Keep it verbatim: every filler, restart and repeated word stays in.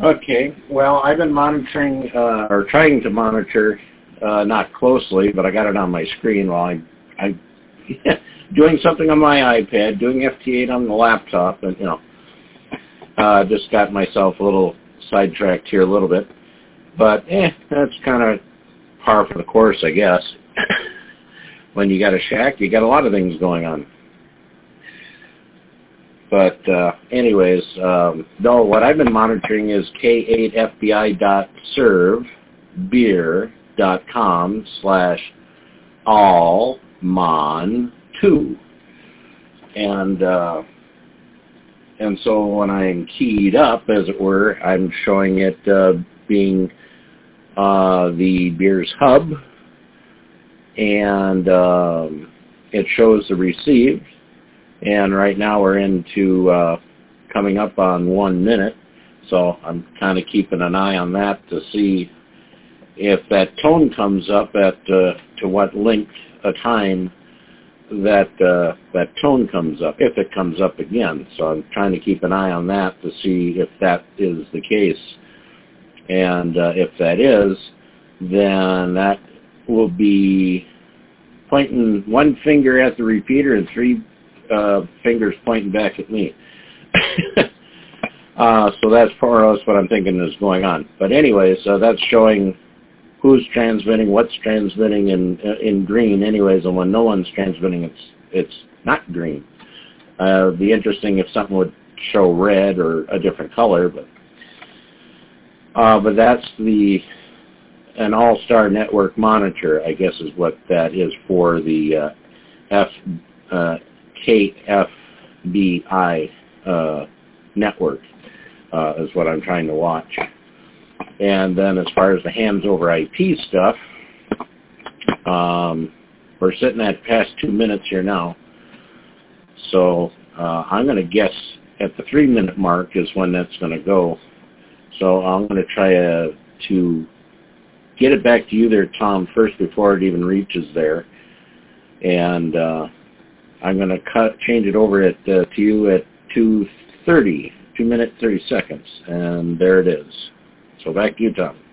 Okay, well, I've been monitoring, uh, or trying to monitor, uh, not closely, but I got it on my screen while I, I doing something on my iPad, doing F T eight on the laptop, and, you know, uh, just got myself a little sidetracked here a little bit. But, eh, that's kind of par for the course, I guess. When you got a shack, you got a lot of things going on. But uh, anyways, um, no, what I've been monitoring is K eight F B I dot serve beer dot com slash all mon two. And, uh, and so when I'm keyed up, as it were, I'm showing it uh, being uh, the beer's hub, and um, it shows the received. And right now we're into uh, coming up on one minute, so I'm kind of keeping an eye on that to see if that tone comes up at uh, to what length of time that uh, that tone comes up, if it comes up again. So I'm trying to keep an eye on that to see if that is the case. And uh, if that is, then that will be pointing one finger at the repeater and three Uh, fingers pointing back at me. uh, so that's more or less what I'm thinking is going on. But anyways, uh, that's showing who's transmitting, what's transmitting in in green anyways, and when no one's transmitting, it's it's not green. Uh, it'd be interesting if something would show red or a different color, but uh, but that's the an all-star network monitor, I guess, is what that is for the uh, F. Uh, K F B I uh, network uh, is what I'm trying to watch. And then as far as the hands over I P stuff, um, we're sitting at past two minutes here now. So uh, I'm going to guess at the three minute mark is when that's going to go. So I'm going to try uh, to get it back to you there, Tom, first before it even reaches there. And uh, I'm going to cut, change it over at, uh, to you at two thirty, two minutes, thirty seconds, and there it is. So back to you, Tom.